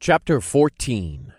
Chapter 14.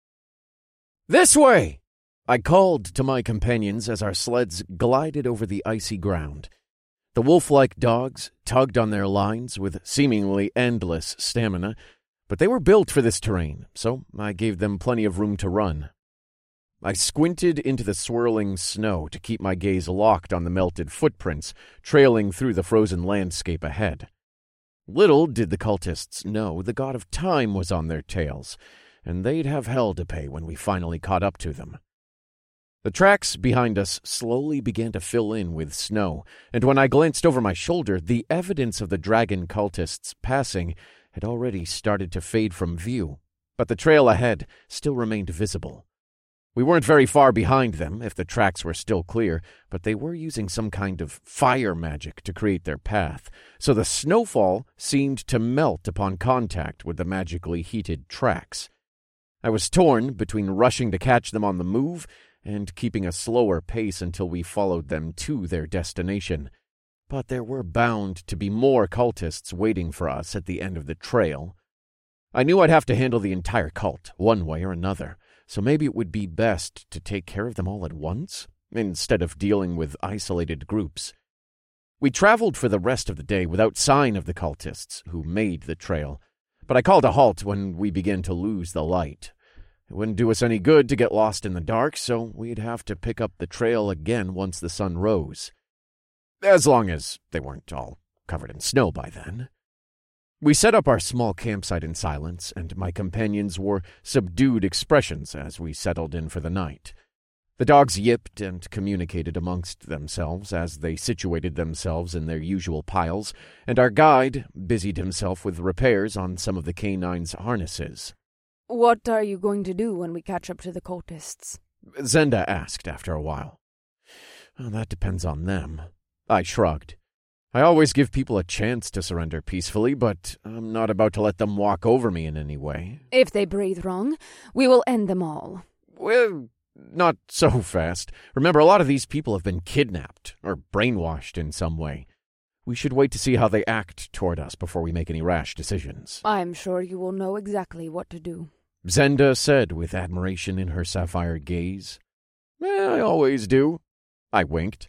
"This way!" I called to my companions as our sleds glided over the icy ground. The wolf-like dogs tugged on their lines with seemingly endless stamina, but they were built for this terrain, so I gave them plenty of room to run. I squinted into the swirling snow to keep my gaze locked on the melted footprints trailing through the frozen landscape ahead. Little did the cultists know the god of time was on their tails, and they'd have hell to pay when we finally caught up to them. The tracks behind us slowly began to fill in with snow, and when I glanced over my shoulder, the evidence of the dragon cultists passing had already started to fade from view, but the trail ahead still remained visible. We weren't very far behind them, if the tracks were still clear, but they were using some kind of fire magic to create their path, so the snowfall seemed to melt upon contact with the magically heated tracks. I was torn between rushing to catch them on the move and keeping a slower pace until we followed them to their destination. But there were bound to be more cultists waiting for us at the end of the trail. I knew I'd have to handle the entire cult, one way or another, so maybe it would be best to take care of them all at once, instead of dealing with isolated groups. We traveled for the rest of the day without sign of the cultists who made the trail, but I called a halt when we began to lose the light. It wouldn't do us any good to get lost in the dark, so we'd have to pick up the trail again once the sun rose. As long as they weren't all covered in snow by then. We set up our small campsite in silence, and my companions wore subdued expressions as we settled in for the night. The dogs yipped and communicated amongst themselves as they situated themselves in their usual piles, and our guide busied himself with repairs on some of the canines' harnesses. "What are you going to do when we catch up to the cultists?" Zenda asked after a while. That depends on them. I shrugged. I always give people a chance to surrender peacefully, but I'm not about to let them walk over me in any way. "If they breathe wrong, we will end them all." Well, not so fast. Remember, a lot of these people have been kidnapped or brainwashed in some way. We should wait to see how they act toward us before we make any rash decisions. "I'm sure you will know exactly what to do," Zenda said with admiration in her sapphire gaze. I always do. I winked.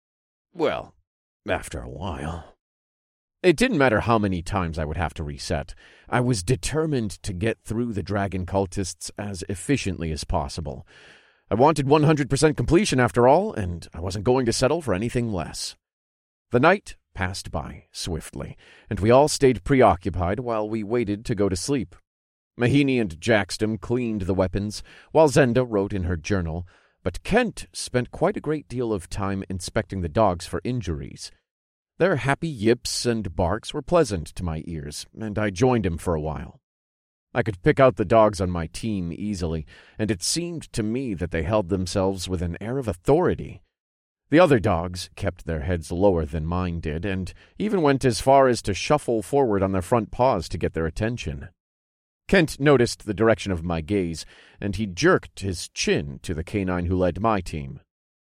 Well, after a while. It didn't matter how many times I would have to reset. I was determined to get through the dragon cultists as efficiently as possible. I wanted 100% completion after all, and I wasn't going to settle for anything less. The night passed by swiftly, and we all stayed preoccupied while we waited to go to sleep. Mahini and Jackstum cleaned the weapons, while Zenda wrote in her journal, but Kent spent quite a great deal of time inspecting the dogs for injuries. Their happy yips and barks were pleasant to my ears, and I joined him for a while. I could pick out the dogs on my team easily, and it seemed to me that they held themselves with an air of authority. The other dogs kept their heads lower than mine did, and even went as far as to shuffle forward on their front paws to get their attention. Kent noticed the direction of my gaze, and he jerked his chin to the canine who led my team.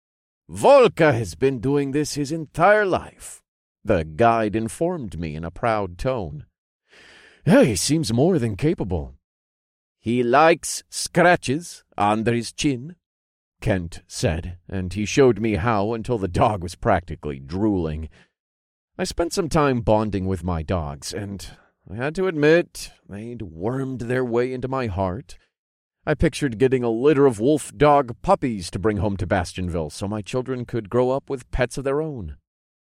"Volka has been doing this his entire life," the guide informed me in a proud tone. "He seems more than capable." "He likes scratches under his chin," Kent said, and he showed me how until the dog was practically drooling. I spent some time bonding with my dogs, and I had to admit they'd wormed their way into my heart. I pictured getting a litter of wolf-dog puppies to bring home to Bastionville so my children could grow up with pets of their own.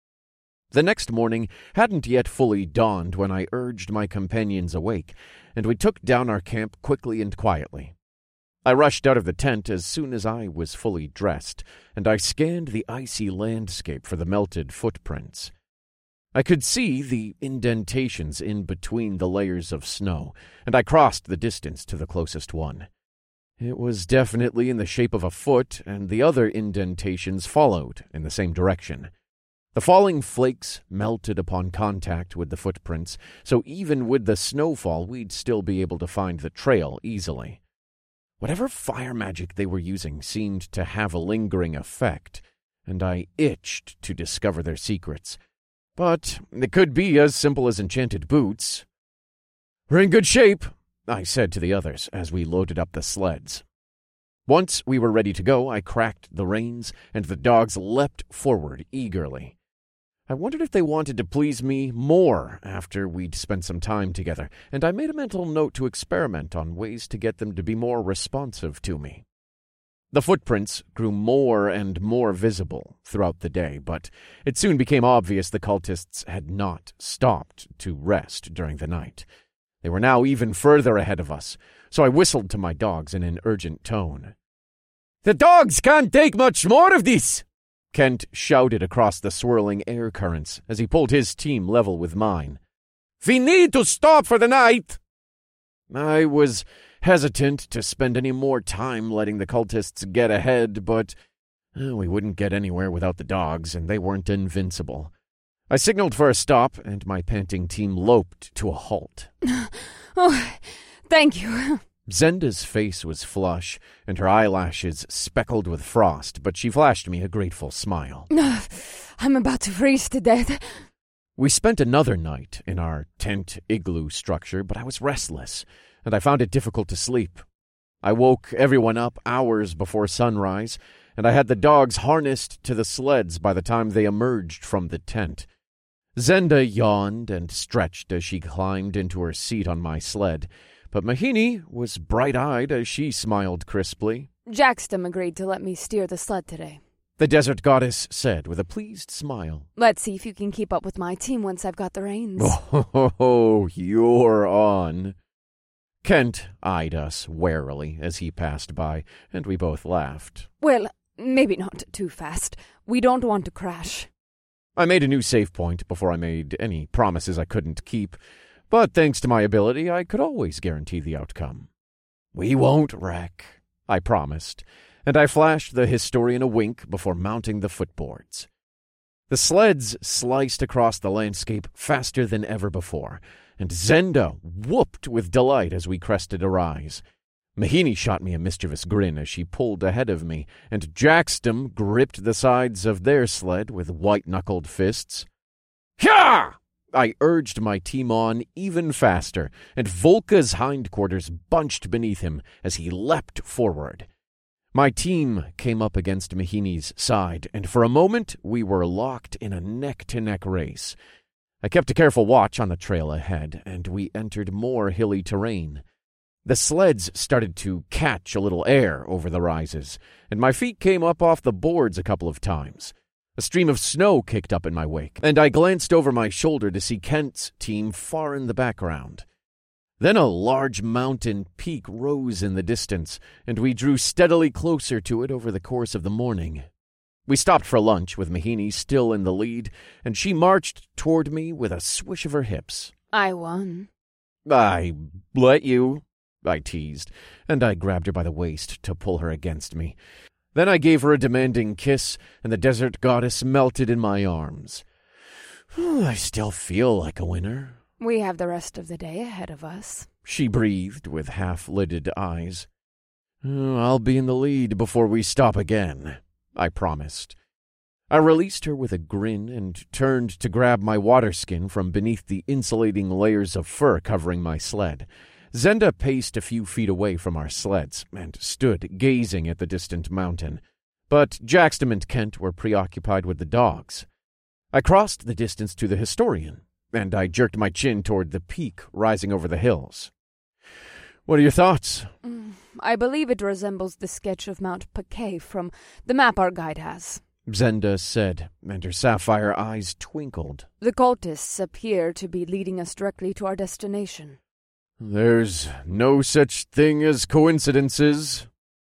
The next morning hadn't yet fully dawned when I urged my companions awake, and we took down our camp quickly and quietly. I rushed out of the tent as soon as I was fully dressed, and I scanned the icy landscape for the melted footprints. I could see the indentations in between the layers of snow, and I crossed the distance to the closest one. It was definitely in the shape of a foot, and the other indentations followed in the same direction. The falling flakes melted upon contact with the footprints, so even with the snowfall, we'd still be able to find the trail easily. Whatever fire magic they were using seemed to have a lingering effect, and I itched to discover their secrets. But it could be as simple as enchanted boots. "We're in good shape," I said to the others as we loaded up the sleds. Once we were ready to go, I cracked the reins, and the dogs leapt forward eagerly. I wondered if they wanted to please me more after we'd spent some time together, and I made a mental note to experiment on ways to get them to be more responsive to me. The footprints grew more and more visible throughout the day, but it soon became obvious the cultists had not stopped to rest during the night. They were now even further ahead of us, so I whistled to my dogs in an urgent tone. "The dogs can't take much more of this!" Kent shouted across the swirling air currents as he pulled his team level with mine. "We need to stop for the night!" I was hesitant to spend any more time letting the cultists get ahead, but we wouldn't get anywhere without the dogs, and they weren't invincible. I signaled for a stop, and my panting team loped to a halt. "Oh, thank you." Zenda's face was flush, and her eyelashes speckled with frost, but she flashed me a grateful smile. "I'm about to freeze to death." We spent another night in our tent igloo structure, but I was restless, and I found it difficult to sleep. I woke everyone up hours before sunrise, and I had the dogs harnessed to the sleds by the time they emerged from the tent. Zenda yawned and stretched as she climbed into her seat on my sled, but Mahini was bright-eyed as she smiled crisply. "Jackstum agreed to let me steer the sled today," the desert goddess said with a pleased smile. "Let's see if you can keep up with my team once I've got the reins." "Oh, you're on." Kent eyed us warily as he passed by, and we both laughed. "Well, maybe not too fast. We don't want to crash." I made a new save point before I made any promises I couldn't keep, but thanks to my ability, I could always guarantee the outcome. "We won't wreck," I promised, and I flashed the historian a wink before mounting the footboards. The sleds sliced across the landscape faster than ever before, and Zenda whooped with delight as we crested a rise. Mahini shot me a mischievous grin as she pulled ahead of me, and Jackstum gripped the sides of their sled with white-knuckled fists. "Hyah!" I urged my team on even faster, and Volka's hindquarters bunched beneath him as he leapt forward. My team came up against Mahini's side, and for a moment we were locked in a neck-to-neck race. I kept a careful watch on the trail ahead, and we entered more hilly terrain. The sleds started to catch a little air over the rises, and my feet came up off the boards a couple of times. A stream of snow kicked up in my wake, and I glanced over my shoulder to see Kent's team far in the background. Then a large mountain peak rose in the distance, and we drew steadily closer to it over the course of the morning. We stopped for lunch with Mahini still in the lead, and she marched toward me with a swish of her hips. "I won." "I let you," I teased, and I grabbed her by the waist to pull her against me. Then I gave her a demanding kiss, and the desert goddess melted in my arms. "I still feel like a winner." "We have the rest of the day ahead of us," she breathed with half-lidded eyes. "I'll be in the lead before we stop again," I promised. I released her with a grin and turned to grab my water skin from beneath the insulating layers of fur covering my sled. Zenda paced a few feet away from our sleds and stood gazing at the distant mountain, but Jackstum and Kent were preoccupied with the dogs. I crossed the distance to the historian, and I jerked my chin toward the peak rising over the hills. "What are your thoughts?" "I believe it resembles the sketch of Mount Paquet from the map our guide has," Zenda said, and her sapphire eyes twinkled. "The cultists appear to be leading us directly to our destination." "There's no such thing as coincidences."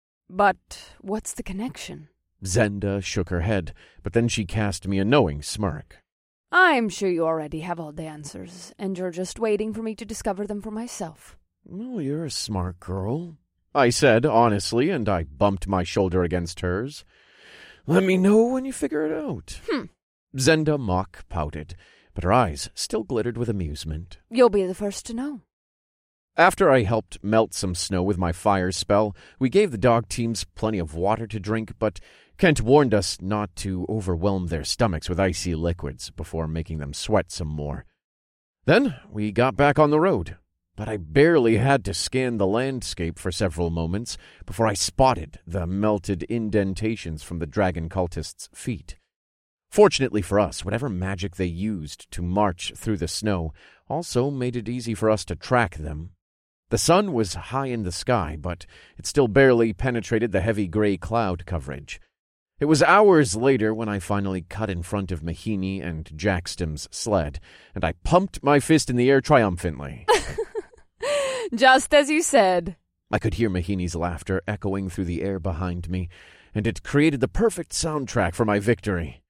"But what's the connection?" Zenda shook her head, but then she cast me a knowing smirk. "I'm sure you already have all the answers, and you're just waiting for me to discover them for myself." "Well, you're a smart girl," I said honestly, and I bumped my shoulder against hers. "Let me know when you figure it out." Zenda mock pouted, but her eyes still glittered with amusement. "You'll be the first to know." After I helped melt some snow with my fire spell, we gave the dog teams plenty of water to drink, but Kent warned us not to overwhelm their stomachs with icy liquids before making them sweat some more. Then we got back on the road. but I barely had to scan the landscape for several moments before I spotted the melted indentations from the dragon cultists' feet. Fortunately for us, whatever magic they used to march through the snow also made it easy for us to track them. The sun was high in the sky, but it still barely penetrated the heavy gray cloud coverage. It was hours later when I finally cut in front of Mahini and Jackstam's sled, and I pumped my fist in the air triumphantly. Just as you said. I could hear Mahini's laughter echoing through the air behind me, and it created the perfect soundtrack for my victory.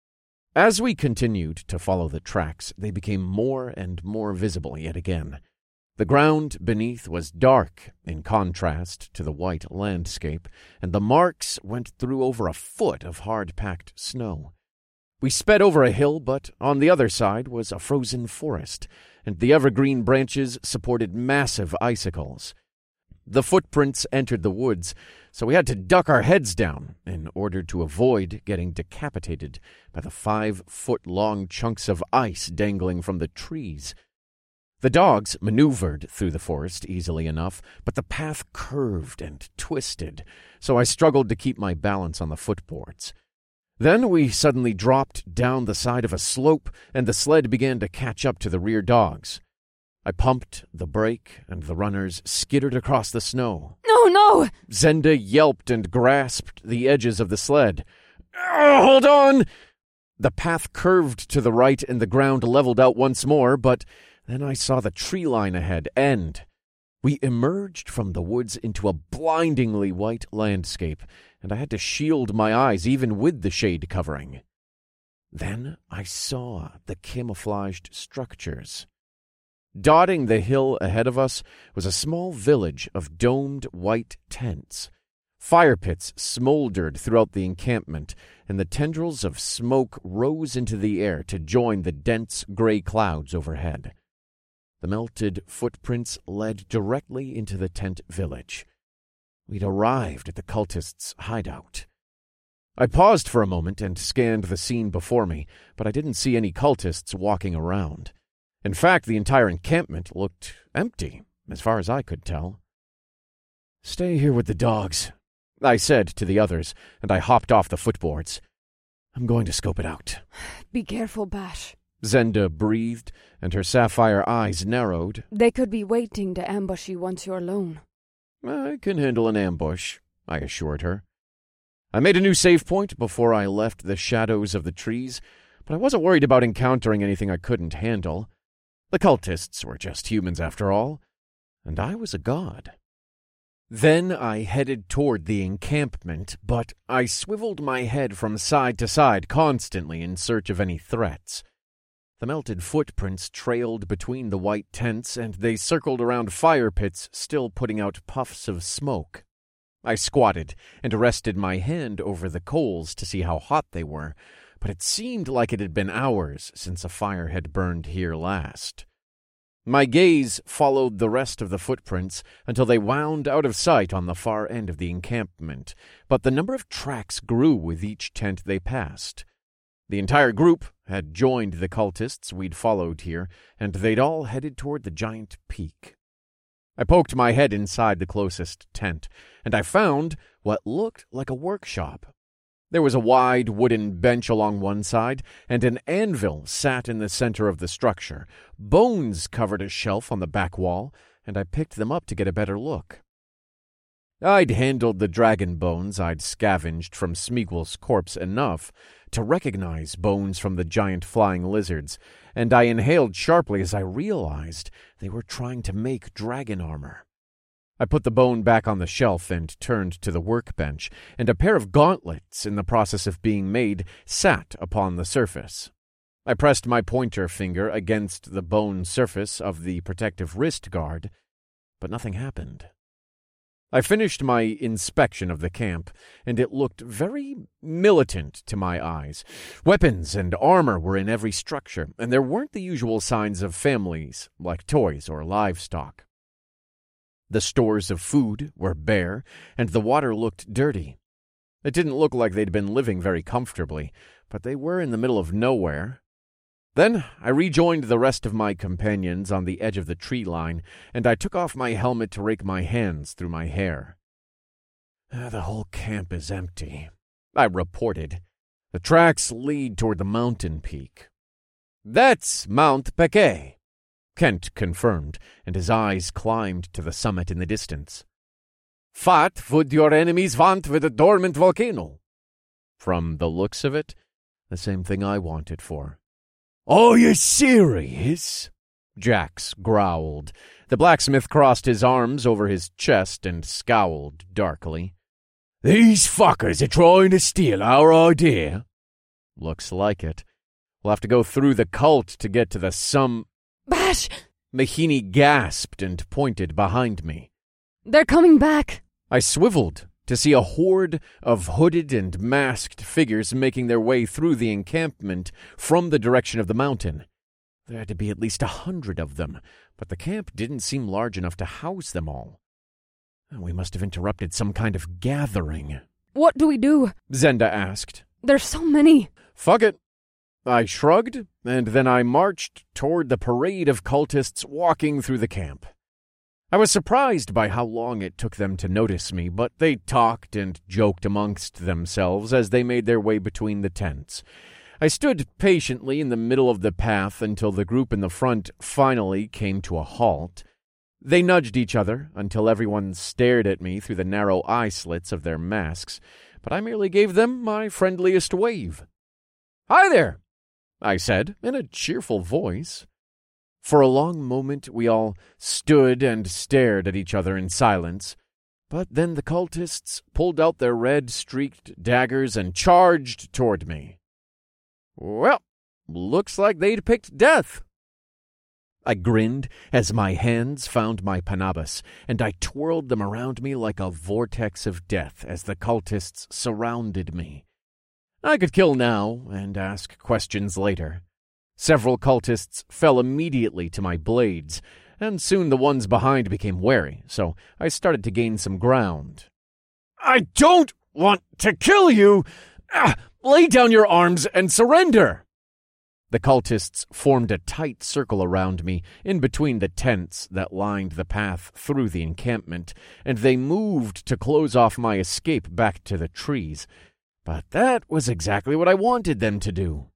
As we continued to follow the tracks, they became more and more visible yet again. The ground beneath was dark, in contrast to the white landscape, and the marks went through over a foot of hard-packed snow. We sped over a hill, but on the other side was a frozen forest, and the evergreen branches supported massive icicles. The footprints entered the woods, so we had to duck our heads down in order to avoid getting decapitated by the 5-foot-long chunks of ice dangling from the trees. The dogs maneuvered through the forest easily enough, but the path curved and twisted, so I struggled to keep my balance on the footboards. Then we suddenly dropped down the side of a slope, and the sled began to catch up to the rear dogs. I pumped the brake, and the runners skittered across the snow. No! Zenda yelped and grasped the edges of the sled. Hold on! The path curved to the right, and the ground leveled out once more, but then I saw the tree line ahead end. We emerged from the woods into a blindingly white landscape, and I had to shield my eyes even with the shade covering. Then I saw the camouflaged structures. Dotting the hill ahead of us was a small village of domed white tents. Fire pits smoldered throughout the encampment, and the tendrils of smoke rose into the air to join the dense gray clouds overhead. The melted footprints led directly into the tent village. We'd arrived at the cultists' hideout. I paused for a moment and scanned the scene before me, but I didn't see any cultists walking around. In fact, the entire encampment looked empty, as far as I could tell. "Stay here with the dogs," I said to the others, and I hopped off the footboards. "I'm going to scope it out." Be careful, Bash. Zenda breathed, and her sapphire eyes narrowed. They could be waiting to ambush you once you're alone. "I can handle an ambush," I assured her. I made a new save point before I left the shadows of the trees, but I wasn't worried about encountering anything I couldn't handle. The cultists were just humans after all, and I was a god. Then I headed toward the encampment, but I swiveled my head from side to side constantly in search of any threats. The melted footprints trailed between the white tents, and they circled around fire pits, still putting out puffs of smoke. I squatted and rested my hand over the coals to see how hot they were, but it seemed like it had been hours since a fire had burned here last. My gaze followed the rest of the footprints until they wound out of sight on the far end of the encampment, but the number of tracks grew with each tent they passed. The entire group had joined the cultists we'd followed here, and they'd all headed toward the giant peak. I poked my head inside the closest tent, and I found what looked like a workshop. There was a wide wooden bench along one side, and an anvil sat in the center of the structure. Bones covered a shelf on the back wall, and I picked them up to get a better look. I'd handled the dragon bones I'd scavenged from Smeagol's corpse enough to recognize bones from the giant flying lizards, and I inhaled sharply as I realized they were trying to make dragon armor. I put the bone back on the shelf and turned to the workbench, and a pair of gauntlets in the process of being made sat upon the surface. I pressed my pointer finger against the bone surface of the protective wrist guard, but nothing happened. I finished my inspection of the camp, and it looked very militant to my eyes. Weapons and armor were in every structure, and there weren't the usual signs of families, like toys or livestock. The stores of food were bare, and the water looked dirty. It didn't look like they'd been living very comfortably, but they were in the middle of nowhere. Then I rejoined the rest of my companions on the edge of the tree line, and I took off my helmet to rake my hands through my hair. The whole camp is empty, I reported. The tracks lead toward the mountain peak. That's Mount Pequet, Kent confirmed, and his eyes climbed to the summit in the distance. What would your enemies want with a dormant volcano? From the looks of it, the same thing I wanted for. Are you serious? Jax growled. The blacksmith crossed his arms over his chest and scowled darkly. These fuckers are trying to steal our idea. Looks like it. We'll have to go through the cult to get to the Bash! Mahini gasped and pointed behind me. They're coming back! I swiveled to see a horde of hooded and masked figures making their way through the encampment from the direction of the mountain. There had to be at least 100 of them, but the camp didn't seem large enough to house them all. We must have interrupted some kind of gathering. What do we do? Zenda asked. There's so many. Fuck it. I shrugged, and then I marched toward the parade of cultists walking through the camp. I was surprised by how long it took them to notice me, but they talked and joked amongst themselves as they made their way between the tents. I stood patiently in the middle of the path until the group in the front finally came to a halt. They nudged each other until everyone stared at me through the narrow eye slits of their masks, but I merely gave them my friendliest wave. "Hi there," I said in a cheerful voice. For a long moment we all stood and stared at each other in silence, but then the cultists pulled out their red-streaked daggers and charged toward me. Well, looks like they'd picked death. I grinned as my hands found my panabas, and I twirled them around me like a vortex of death as the cultists surrounded me. I could kill now and ask questions later. Several cultists fell immediately to my blades, and soon the ones behind became wary, so I started to gain some ground. "I don't want to kill you! Lay down your arms and surrender!" The cultists formed a tight circle around me in between the tents that lined the path through the encampment, and they moved to close off my escape back to the trees. But that was exactly what I wanted them to do.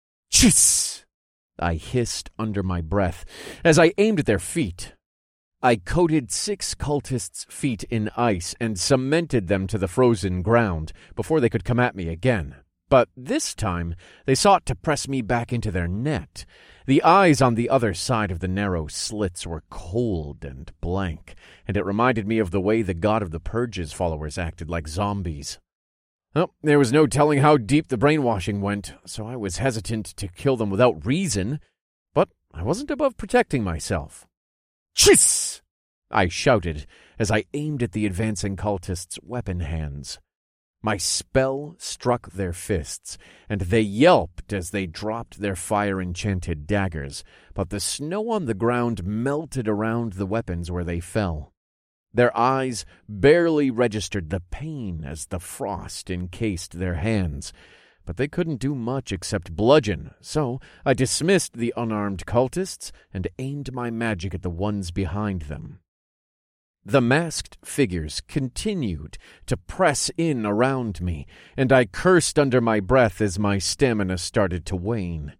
"Chiss!" I hissed under my breath as I aimed at their feet. I coated 6 cultists' feet in ice and cemented them to the frozen ground before they could come at me again. But this time, they sought to press me back into their net. The eyes on the other side of the narrow slits were cold and blank, and it reminded me of the way the God of the Purge's followers acted like zombies. Well, there was no telling how deep the brainwashing went, so I was hesitant to kill them without reason, but I wasn't above protecting myself. "Chiss!" I shouted as I aimed at the advancing cultists' weapon hands. My spell struck their fists, and they yelped as they dropped their fire-enchanted daggers, but the snow on the ground melted around the weapons where they fell. Their eyes barely registered the pain as the frost encased their hands, but they couldn't do much except bludgeon, so I dismissed the unarmed cultists and aimed my magic at the ones behind them. The masked figures continued to press in around me, and I cursed under my breath as my stamina started to wane.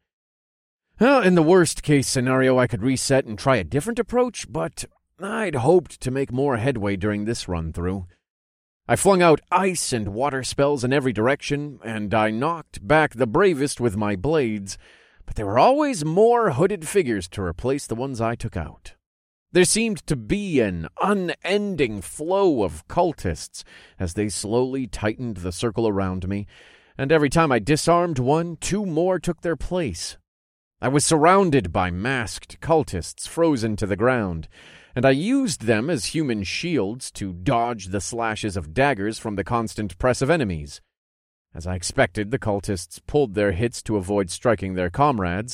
Well, in the worst-case scenario, I could reset and try a different approach, but I'd hoped to make more headway during this run-through. I flung out ice and water spells in every direction, and I knocked back the bravest with my blades, but there were always more hooded figures to replace the ones I took out. There seemed to be an unending flow of cultists as they slowly tightened the circle around me, and every time I disarmed one, 2 more took their place. I was surrounded by masked cultists frozen to the ground, and I used them as human shields to dodge the slashes of daggers from the constant press of enemies. As I expected, the cultists pulled their hits to avoid striking their comrades,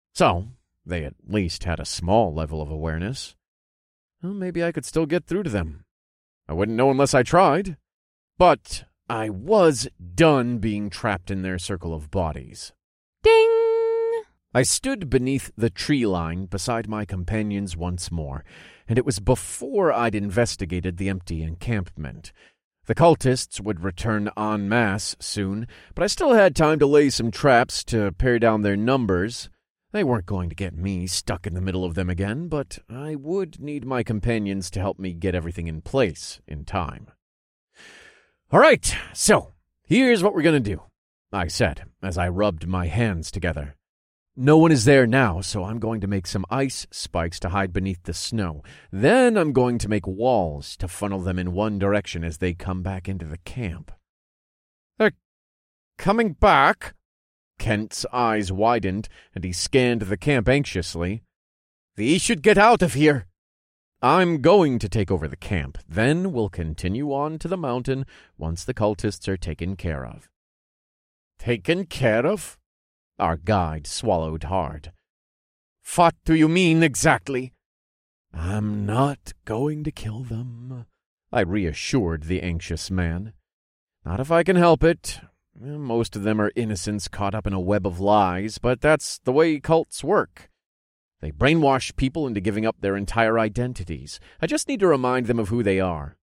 so they at least had a small level of awareness. Well, maybe I could still get through to them. I wouldn't know unless I tried. But I was done being trapped in their circle of bodies. Ding! I stood beneath the tree line beside my companions once more, and it was before I'd investigated the empty encampment. The cultists would return en masse soon, but I still had time to lay some traps to pare down their numbers. They weren't going to get me stuck in the middle of them again, but I would need my companions to help me get everything in place in time. "All right, so here's what we're going to do," I said as I rubbed my hands together. "No one is there now, so I'm going to make some ice spikes to hide beneath the snow. Then I'm going to make walls to funnel them in one direction as they come back into the camp." "They're coming back?" Kent's eyes widened, and he scanned the camp anxiously. "We should get out of here." "I'm going to take over the camp. Then we'll continue on to the mountain once the cultists are taken care of." "Taken care of?" Our guide swallowed hard. "What do you mean exactly?" "I'm not going to kill them," I reassured the anxious man. "Not if I can help it. Most of them are innocents caught up in a web of lies, but that's the way cults work. They brainwash people into giving up their entire identities. I just need to remind them of who they are."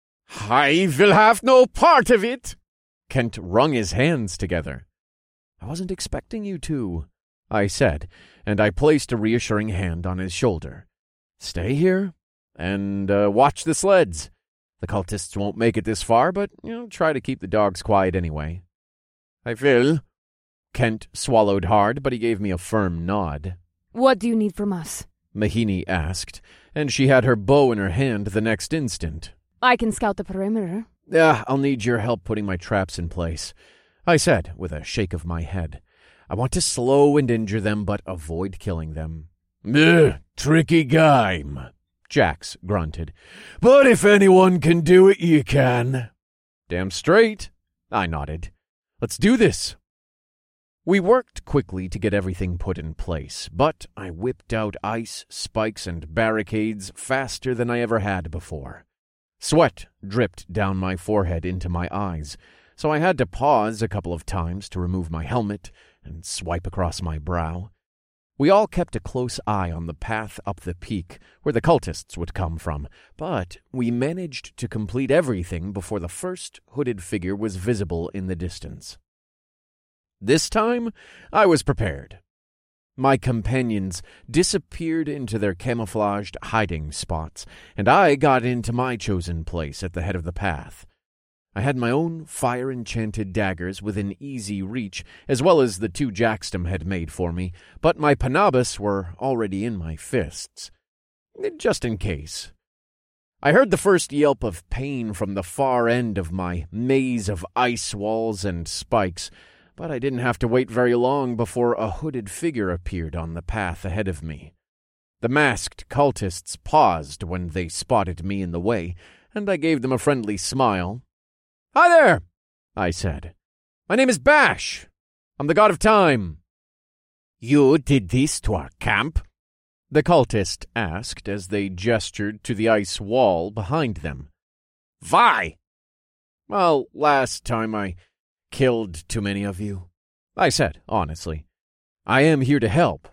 "I will have no part of it!" Kent wrung his hands together. "I wasn't expecting you to," I said, and I placed a reassuring hand on his shoulder. "Stay here and watch the sleds. The cultists won't make it this far, but try to keep the dogs quiet anyway." "I will." Kent swallowed hard, but he gave me a firm nod. "What do you need from us?" Mahini asked, and she had her bow in her hand the next instant. "I can scout the perimeter." I'll need your help putting my traps in place," I said with a shake of my head. "I want to slow and injure them, but avoid killing them." Tricky game," Jax grunted. "But if anyone can do it, you can." "Damn straight," I nodded. "Let's do this." We worked quickly to get everything put in place, but I whipped out ice, spikes, and barricades faster than I ever had before. Sweat dripped down my forehead into my eyes, so I had to pause a couple of times to remove my helmet and swipe across my brow. We all kept a close eye on the path up the peak where the cultists would come from, but we managed to complete everything before the first hooded figure was visible in the distance. This time, I was prepared. My companions disappeared into their camouflaged hiding spots, and I got into my chosen place at the head of the path. I had my own fire-enchanted daggers within easy reach, as well as the two Jackstum had made for me, but my Panabas were already in my fists, just in case. I heard the first yelp of pain from the far end of my maze of ice walls and spikes, but I didn't have to wait very long before a hooded figure appeared on the path ahead of me. The masked cultists paused when they spotted me in the way, and I gave them a friendly smile. "Hi there," I said. "My name is Bash. I'm the god of time." "You did this to our camp?" the cultist asked as they gestured to the ice wall behind them. "Why?" "Well, last time I killed too many of you," I said honestly. "I am here to help."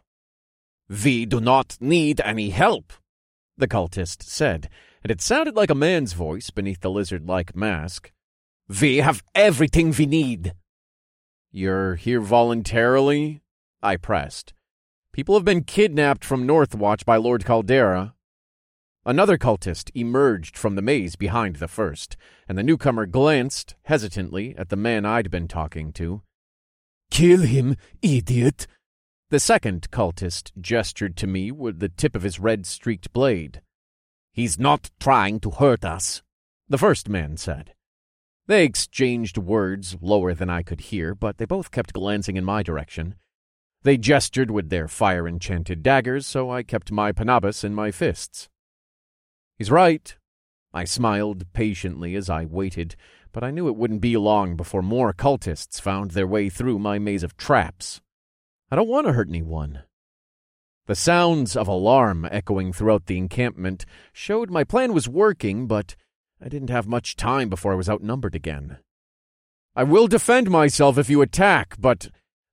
"We do not need any help," the cultist said, and it sounded like a man's voice beneath the lizard-like mask. "We have everything we need." "You're here voluntarily?" I pressed. "People have been kidnapped from Northwatch by Lord Caldera." Another cultist emerged from the maze behind the first, and the newcomer glanced hesitantly at the man I'd been talking to. "Kill him, idiot." The second cultist gestured to me with the tip of his red-streaked blade. "He's not trying to hurt us," the first man said. They exchanged words lower than I could hear, but they both kept glancing in my direction. They gestured with their fire-enchanted daggers, so I kept my Panabas in my fists. "He's right." I smiled patiently as I waited, but I knew it wouldn't be long before more cultists found their way through my maze of traps. I don't want to hurt anyone. The sounds of alarm echoing throughout the encampment showed my plan was working, but I didn't have much time before I was outnumbered again. "I will defend myself if you attack, but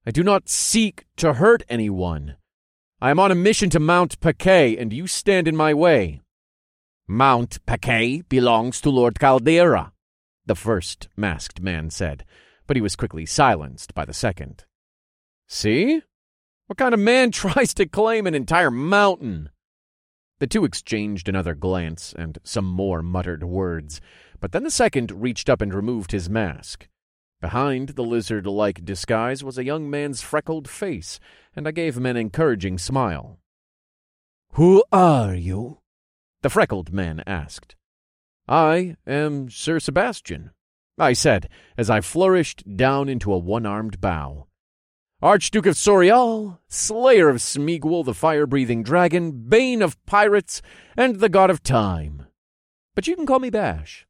I do not seek to hurt anyone. I am on a mission to Mount Paquet, and you stand in my way." "Mount Paquet belongs to Lord Caldera," the first masked man said, but he was quickly silenced by the second. "See? What kind of man tries to claim an entire mountain?" The two exchanged another glance and some more muttered words, but then the second reached up and removed his mask. Behind the lizard-like disguise was a young man's freckled face, and I gave him an encouraging smile. "Who are you?" the freckled man asked. "I am Sir Sebastian," I said, as I flourished down into a one-armed bow. "Archduke of Sorial, slayer of Smeagol the fire-breathing dragon, bane of pirates, and the god of time. But you can call me Bash."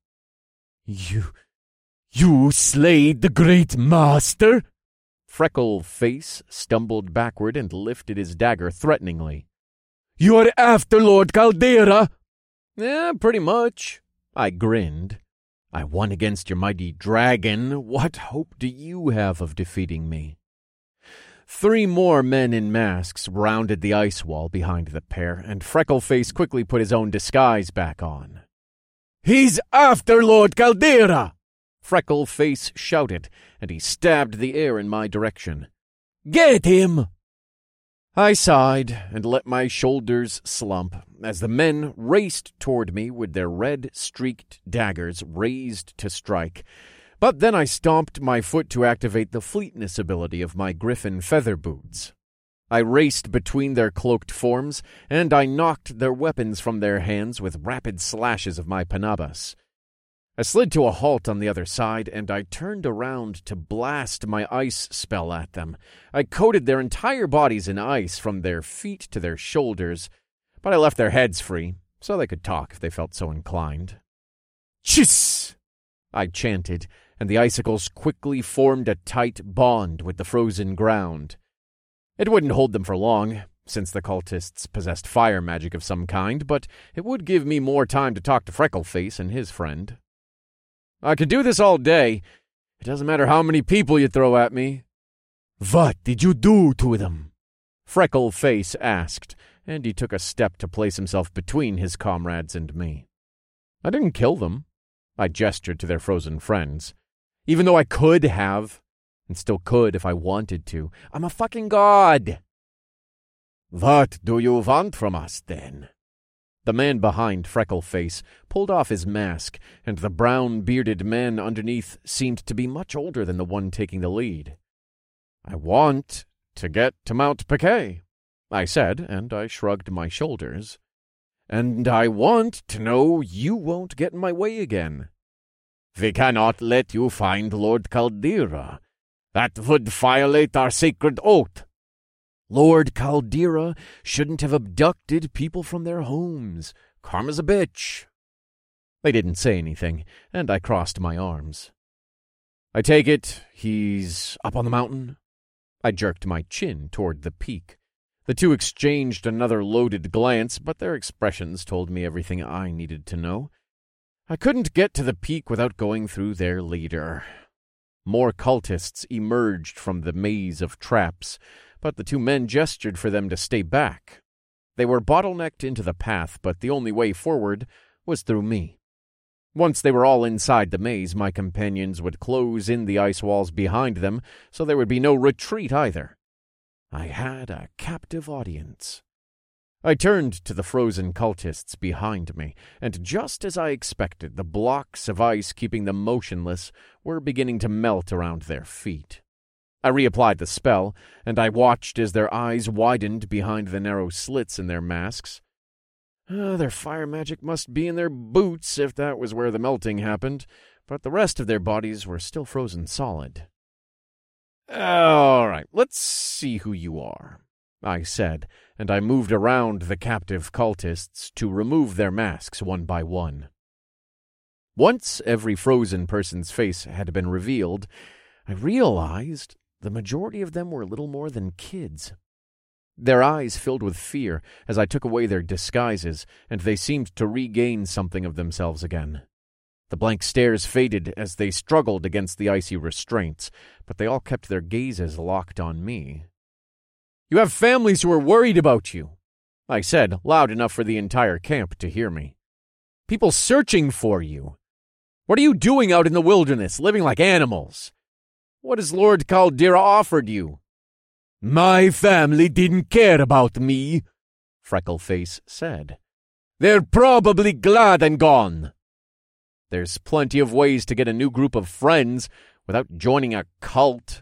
You slayed the great master?" Freckleface stumbled backward and lifted his dagger threateningly. "You are after Lord Caldera?" Pretty much," I grinned. "I won against your mighty dragon. What hope do you have of defeating me?" 3 more men in masks rounded the ice wall behind the pair, and Freckleface quickly put his own disguise back on. "He's after Lord Caldera!" Freckleface shouted, and he stabbed the air in my direction. "Get him!" I sighed and let my shoulders slump as the men raced toward me with their red-streaked daggers raised to strike. But then I stomped my foot to activate the fleetness ability of my griffin feather boots. I raced between their cloaked forms, and I knocked their weapons from their hands with rapid slashes of my panabas. I slid to a halt on the other side, and I turned around to blast my ice spell at them. I coated their entire bodies in ice from their feet to their shoulders, but I left their heads free, so they could talk if they felt so inclined. "Chiss!" I chanted, and the icicles quickly formed a tight bond with the frozen ground. It wouldn't hold them for long, since the cultists possessed fire magic of some kind, but it would give me more time to talk to Freckleface and his friend. "I could do this all day. It doesn't matter how many people you throw at me." "What did you do to them?" Freckleface asked, and he took a step to place himself between his comrades and me. "I didn't kill them." I gestured to their frozen friends. "Even though I could have, and still could if I wanted to. I'm a fucking god." "What do you want from us, then?" The man behind Freckleface pulled off his mask, and the brown-bearded man underneath seemed to be much older than the one taking the lead. "I want to get to Mount Paquet," I said, and I shrugged my shoulders. "And I want to know you won't get in my way again." "We cannot let you find Lord Caldera. That would violate our sacred oath." "Lord Caldera shouldn't have abducted people from their homes. Karma's a bitch." They didn't say anything, and I crossed my arms. "I take it he's up on the mountain?" I jerked my chin toward the peak. The two exchanged another loaded glance, but their expressions told me everything I needed to know. I couldn't get to the peak without going through their leader. More cultists emerged from the maze of traps, but the 2 men gestured for them to stay back. They were bottlenecked into the path, but the only way forward was through me. Once they were all inside the maze, my companions would close in the ice walls behind them, so there would be no retreat either. I had a captive audience. I turned to the frozen cultists behind me, and just as I expected, the blocks of ice keeping them motionless were beginning to melt around their feet. I reapplied the spell, and I watched as their eyes widened behind the narrow slits in their masks. Their fire magic must be in their boots if that was where the melting happened, but the rest of their bodies were still frozen solid. "All right, let's see who you are," I said, and I moved around the captive cultists to remove their masks one by one. Once every frozen person's face had been revealed, I realized the majority of them were little more than kids. Their eyes filled with fear as I took away their disguises, and they seemed to regain something of themselves again. The blank stares faded as they struggled against the icy restraints, but they all kept their gazes locked on me. "You have families who are worried about you," I said, loud enough for the entire camp to hear me. "People searching for you. What are you doing out in the wilderness, living like animals? What has Lord Caldera offered you?" "My family didn't care about me," Freckleface said. "They're probably glad I'm gone." There's plenty of ways to get a new group of friends without joining a cult.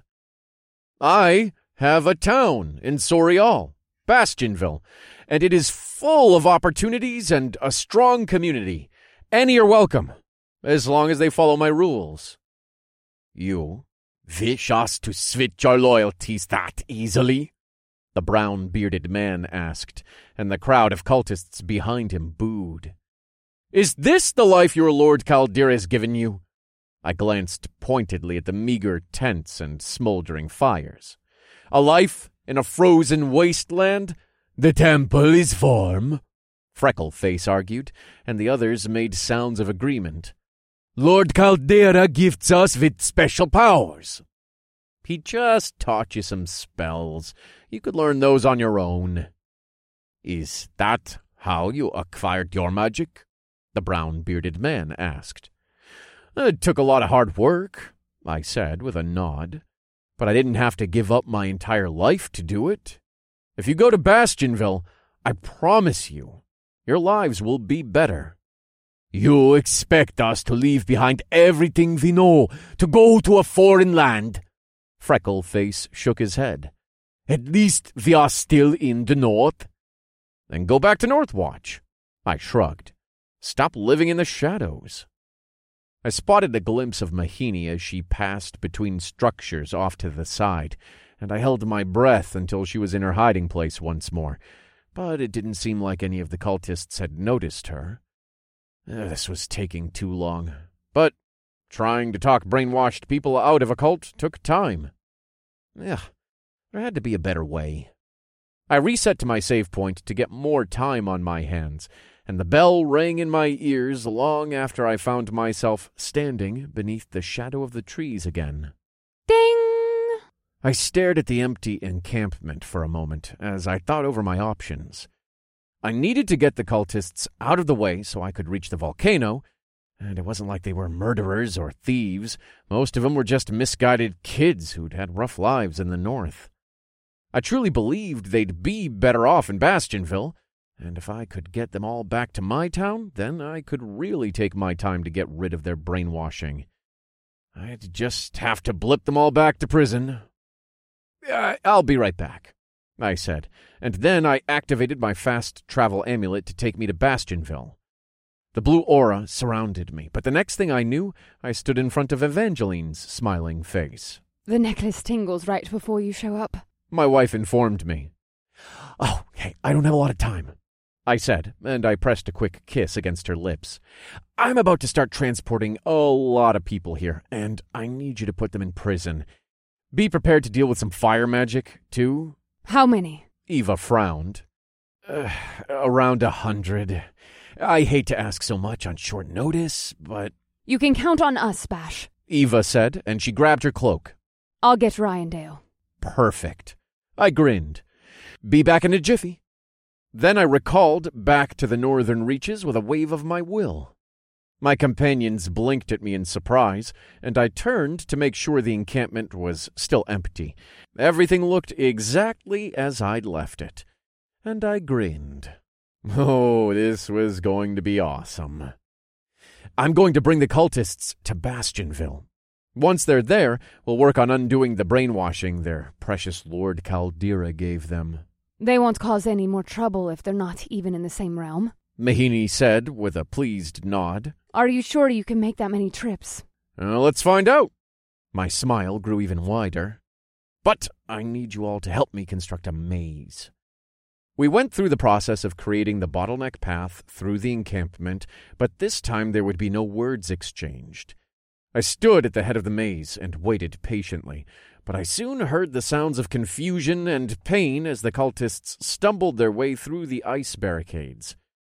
I have a town in Sorial, Bastionville, and it is full of opportunities and a strong community. Any are welcome, as long as they follow my rules. "You wish us to switch our loyalties that easily?" the brown-bearded man asked, and the crowd of cultists behind him booed. "Is this the life your Lord Caldera has given you?" I glanced pointedly at the meager tents and smoldering fires. "A life in a frozen wasteland?" "The temple is warm," Freckleface argued, and the others made sounds of agreement. "Lord Caldera gifts us with special powers." "He just taught you some spells. You could learn those on your own." "Is that how you acquired your magic?" the brown-bearded man asked. "It took a lot of hard work," I said with a nod, "but I didn't have to give up my entire life to do it. If you go to Bastionville, I promise you, your lives will be better." "You expect us to leave behind everything we know, to go to a foreign land?" Freckleface shook his head. "At least we are still in the north." "Then go back to Northwatch." I shrugged. "Stop living in the shadows." I spotted a glimpse of Mahini as she passed between structures off to the side, and I held my breath until she was in her hiding place once more, but it didn't seem like any of the cultists had noticed her. This was taking too long, but trying to talk brainwashed people out of a cult took time. There had to be a better way. I reset to my save point to get more time on my hands, and the bell rang in my ears long after I found myself standing beneath the shadow of the trees again. Ding! I stared at the empty encampment for a moment as I thought over my options. I needed to get the cultists out of the way so I could reach the volcano, and it wasn't like they were murderers or thieves. Most of them were just misguided kids who'd had rough lives in the north. I truly believed they'd be better off in Bastionville, and if I could get them all back to my town, then I could really take my time to get rid of their brainwashing. I'd just have to blip them all back to prison. "I'll be right back," I said, and then I activated my fast travel amulet to take me to Bastionville. The blue aura surrounded me, but the next thing I knew, I stood in front of Evangeline's smiling face. "The necklace tingles right before you show up," my wife informed me. "Oh, hey, I don't have a lot of time," I said, and I pressed a quick kiss against her lips. "I'm about to start transporting a lot of people here, and I need you to put them in prison. Be prepared to deal with some fire magic, too." "How many?" Eva frowned. Around 100. I hate to ask so much on short notice, but..." "You can count on us, Bash," Eva said, and she grabbed her cloak. "I'll get Ryandale." "Perfect." I grinned. "Be back in a jiffy." Then I recalled back to the northern reaches with a wave of my will. My companions blinked at me in surprise, and I turned to make sure the encampment was still empty. Everything looked exactly as I'd left it, and I grinned. Oh, this was going to be awesome. I'm going to bring the cultists to Bastionville. Once they're there, we'll work on undoing the brainwashing their precious Lord Caldera gave them. "They won't cause any more trouble if they're not even in the same realm," Mahini said with a pleased nod. "Are you sure you can make that many trips?" Let's find out. My smile grew even wider. But I need you all to help me construct a maze. We went through the process of creating the bottleneck path through the encampment, but this time there would be no words exchanged. I stood at the head of the maze and waited patiently, but I soon heard the sounds of confusion and pain as the cultists stumbled their way through the ice barricades.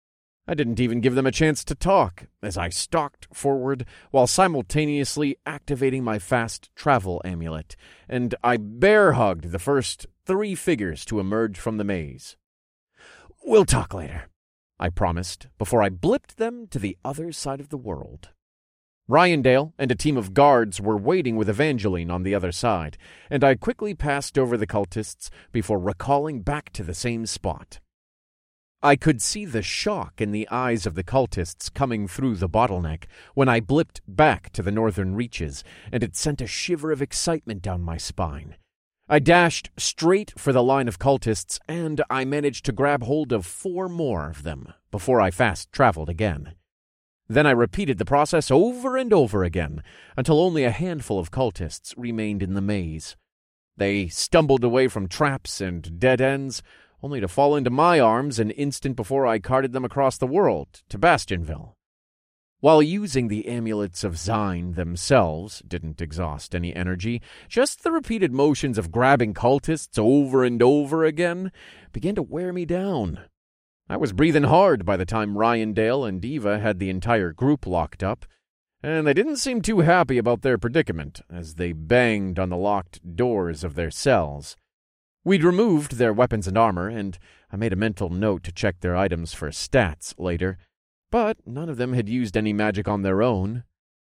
I didn't even give them a chance to talk as I stalked forward while simultaneously activating my fast travel amulet, and I bear-hugged the first 3 figures to emerge from the maze. "We'll talk later," I promised before I blipped them to the other side of the world. Ryandale and a team of guards were waiting with Evangeline on the other side, and I quickly passed over the cultists before recalling back to the same spot. I could see the shock in the eyes of the cultists coming through the bottleneck when I blipped back to the northern reaches, and it sent a shiver of excitement down my spine. I dashed straight for the line of cultists, and I managed to grab hold of 4 more of them before I fast-traveled again. Then I repeated the process over and over again until only a handful of cultists remained in the maze. They stumbled away from traps and dead ends, only to fall into my arms an instant before I carted them across the world to Bastionville. While using the amulets of Zyne themselves didn't exhaust any energy, just the repeated motions of grabbing cultists over and over again began to wear me down. I was breathing hard by the time Ryandale and Eva had the entire group locked up, and they didn't seem too happy about their predicament as they banged on the locked doors of their cells. We'd removed their weapons and armor, and I made a mental note to check their items for stats later, but none of them had used any magic on their own.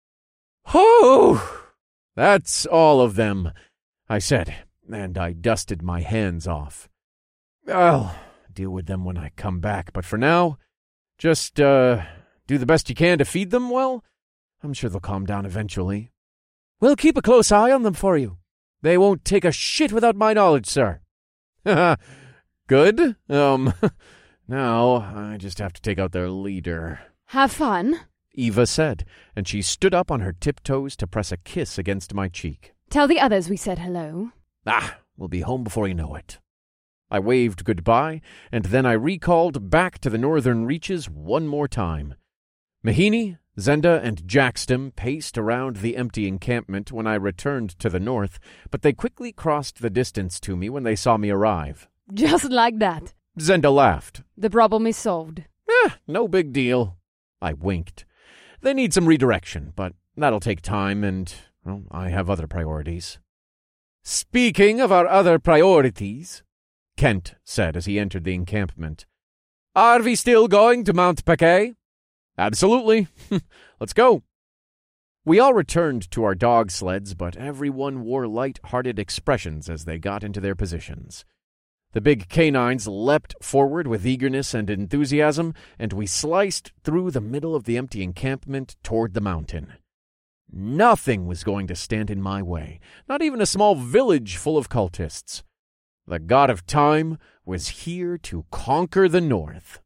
"Oh, that's all of them," I said, and I dusted my hands off. "I'll deal with them when I come back, but for now, just, do the best you can to feed them well. I'm sure they'll calm down eventually. We'll keep a close eye on them for you. They won't take a shit without my knowledge, sir." "Good. Now I just have to take out their leader." Have fun. Eva said, and she stood up on her tiptoes to press a kiss against my cheek. Tell the others we said hello. We'll be home before you know it. I waved goodbye, and then I recalled back to the northern reaches one more time. Mahini, Zenda, and Jackstem paced around the empty encampment when I returned to the north, but they quickly crossed the distance to me when they saw me arrive. Just like that. Zenda laughed. The problem is solved. No big deal. I winked. They need some redirection, but that'll take time, and, well, I have other priorities. "Speaking of our other priorities," Kent said as he entered the encampment, "are we still going to Mount Paquet?" "Absolutely. Let's go." We all returned to our dog sleds, but everyone wore light-hearted expressions as they got into their positions. The big canines leapt forward with eagerness and enthusiasm, and we sliced through the middle of the empty encampment toward the mountain. Nothing was going to stand in my way, not even a small village full of cultists. The god of time was here to conquer the north.